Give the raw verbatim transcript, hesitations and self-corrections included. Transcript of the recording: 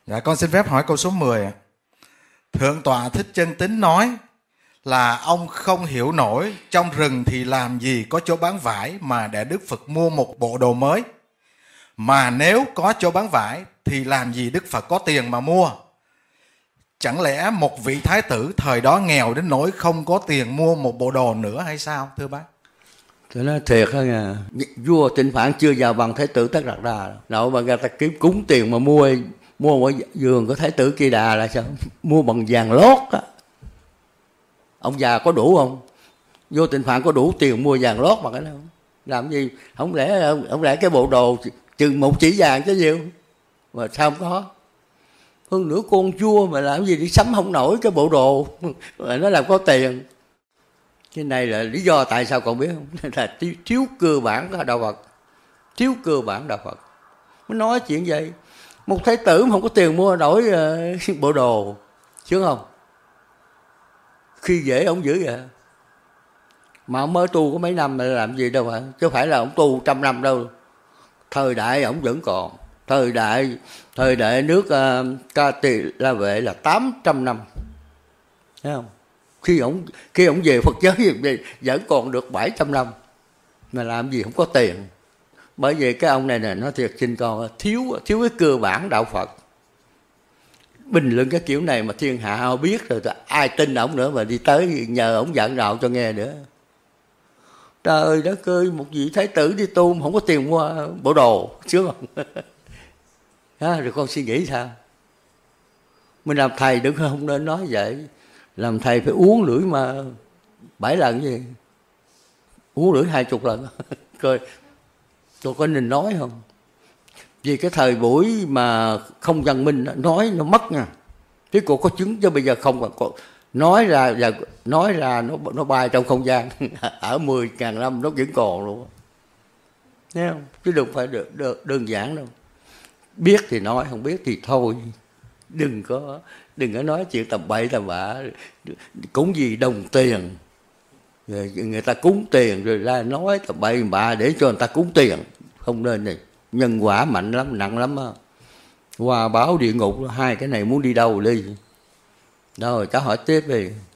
Dạ, con xin phép hỏi câu số mười ạ. Thượng tọa Thích Chân Tín nói là ông không hiểu nổi trong rừng thì làm gì có chỗ bán vải mà để Đức Phật mua một bộ đồ mới. Mà nếu có chỗ bán vải thì làm gì Đức Phật có tiền mà mua. Chẳng lẽ một vị thái tử thời đó nghèo đến nỗi không có tiền mua một bộ đồ nữa hay sao thưa bác? Tôi nói thiệt đó nha, vua Tịnh Phạn chưa vào bằng thái tử Tất Đạt Đa. Nào mà người ta kiếm cúng tiền mà mua mua ở vườn của thái tử Kỳ Đà là sao? Mua bằng vàng lót á. Ông già có đủ không? Vua Tịnh Phạn có đủ tiền mua vàng lót mà cái nào? Làm gì? Không lẽ không lẽ cái bộ đồ chừng một chỉ vàng chứ nhiều? Mà sao không có? Hơn nữa con vua mà làm gì đi sắm không nổi cái bộ đồ mà nó làm có tiền. Cái này là lý do tại sao còn biết không? Là thiếu, thiếu cơ bản của đạo Phật. Thiếu cơ bản đạo Phật. Mới nói chuyện vậy. Một thái tử mà không có tiền mua nổi uh, bộ đồ. Chứ không? Khi dễ ông dữ vậy. Mà ông mới tu có mấy năm mà làm gì đâu mà. Chứ phải là ông tu trăm năm đâu. Thời đại ông vẫn còn. Thời đại thời đại nước uh, Ca Tỳ La Vệ là tám trăm năm. Thấy không? Khi ông khi ông về Phật giới thì vẫn còn được bảy trăm năm. Mà làm gì không có tiền. Bởi vì cái ông này nè, nó thiệt xin con thiếu thiếu cái cơ bản đạo Phật. Bình luận cái kiểu này mà thiên hạ biết rồi, ai tin ổng nữa mà đi tới nhờ ổng giảng đạo cho nghe nữa. Trời đất ơi, một vị thái tử đi tu mà không có tiền mua bộ đồ, sướng không? Đó, rồi con suy nghĩ sao? Mình làm thầy đừng không nên nói vậy. Làm thầy phải uống lưỡi mà bảy lần gì? Uống lưỡi hai chục lần. Coi tôi có nên nói không? Vì cái thời buổi mà không văn minh nói nó mất nha. Chứ cô có chứng chứ bây giờ không có nói ra giờ nói ra nó nó bay trong không gian ở mười ngàn năm nó vẫn còn luôn. Thấy không? Chứ đừng phải được, được đơn giản đâu. Biết thì nói, không biết thì thôi. Đừng có đừng có nói chuyện tầm bậy tầm bạ. Cúng gì đồng tiền. Rồi người ta cúng tiền rồi ra nói tầm bậy tầm bạ để cho người ta cúng tiền. Không nên này. Nhân quả mạnh lắm, nặng lắm á. Qua báo địa ngục, hai cái này muốn đi đâu đi. Rồi cháu hỏi tiếp đi.